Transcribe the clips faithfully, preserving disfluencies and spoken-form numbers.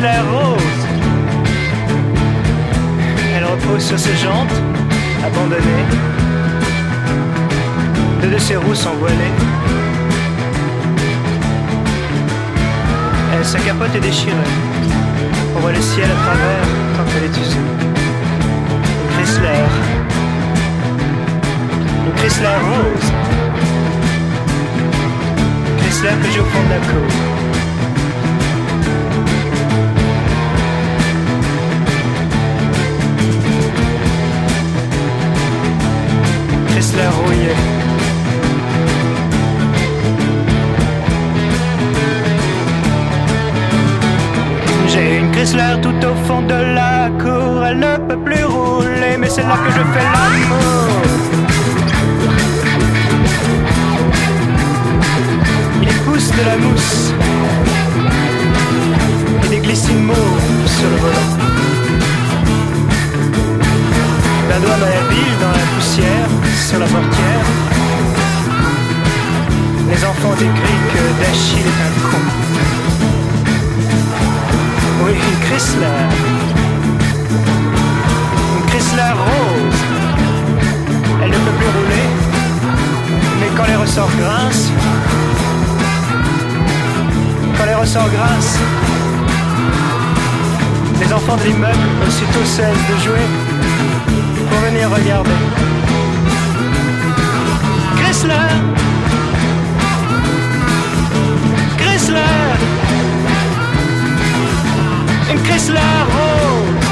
Chrysler rose. Elle repose sur ses jantes, abandonnées. Deux de ses roues sont voilées. Elle, sa capote est déchirée. On voit le ciel à travers tant qu'elle est usée. Une Chrysler. Une Chrysler rose. Une Chrysler que j'ai au fond de la cour. Chrysler rouillé. J'ai une Chrysler tout au fond de la cour. Elle ne peut plus rouler, mais c'est là que je fais l'amour. Il pousse de la mousse et des glycines mauves sur le volant. La douane à la ville dans la poussière, sur la portière. Les enfants décrient que Dachille est un con. Oui, une Chrysler. Une Chrysler rose. Elle ne peut plus rouler, mais quand les ressorts grincent, quand les ressorts grincent, les enfants de l'immeuble aussitôt cessent de jouer pour venir regarder. Chrysler, Chrysler, une Chrysler rose.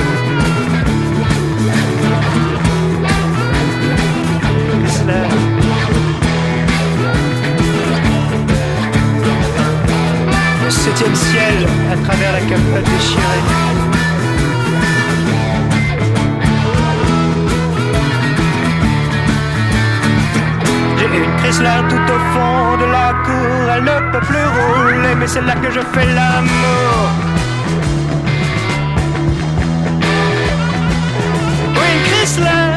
Chrysler. Le septième ciel à travers la capote déchirée. Une Chrysler tout au fond de la cour. Elle ne peut plus rouler, mais c'est là que je fais l'amour. Oui, une Chrysler.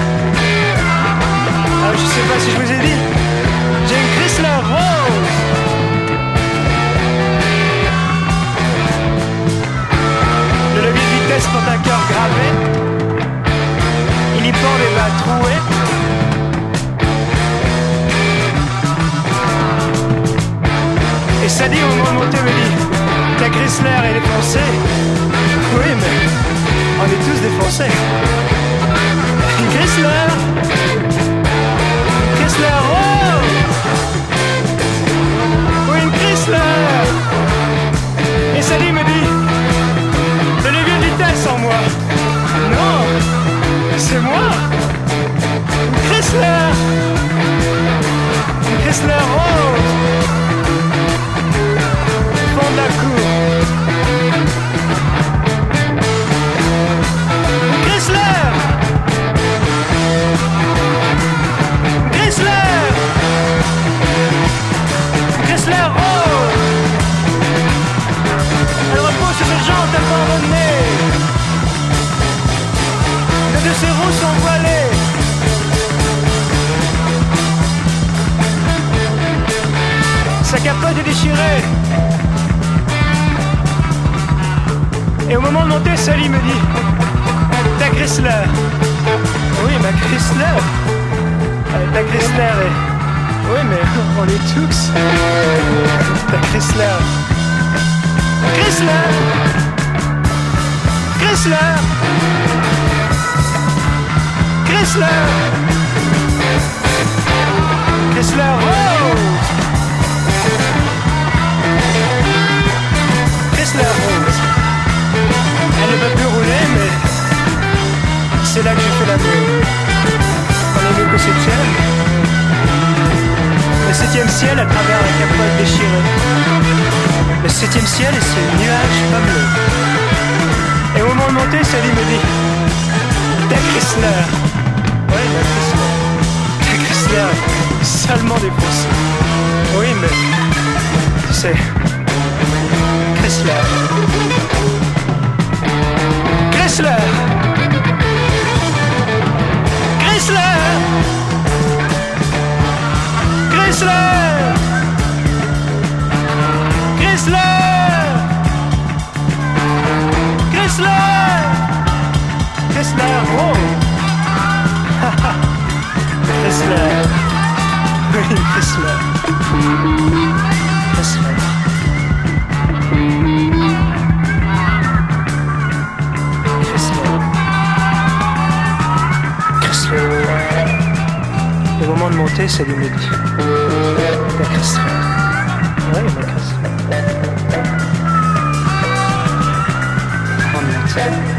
Ah, je sais pas si je vous ai dit. J'ai une Chrysler rose. Le levier de vitesse porte un cœur gravé. Il y pend les bas troués. Et ça dit au moment de monter me dit ta Chrysler est défoncée. Oui mais on est tous défoncés. Une Chrysler, une Chrysler rose. Oui une Chrysler. Et ça dit me dit le levier de vitesse en moi. Non, c'est moi. Une Chrysler, une Chrysler rose. De la cour. Chrysler, Chrysler, Chrysler rose. Elle repose sur ses jantes abandonnées. Deux de ses roues sont voilées. Sa capote est déchirée. Et au moment de monter, Sally me dit ta Chrysler. Oui, ma Chrysler. Euh, ta Chrysler est... Oui, mais on est tous. Ta Chrysler. Chrysler. Chrysler. Chrysler. Chrysler rose. Chrysler rose. Elle ne peut plus rouler, mais c'est là que j'ai fait l'amour. On est mieux qu'au septième. Le septième ciel à travers la capote déchirée. Le septième ciel et ses nuages pas bleus. Et au moment de monter, Sally me dit ta Chrysler. Ouais, ma Chrysler. Ta Chrysler salement défoncée. Oui, mais tu sais, Chrysler. Chrysler. Chrysler. Chrysler. Chrysler. monter, Sally me dit. Ta Chrysler. Ouais, ma Chrysler. Oh merde.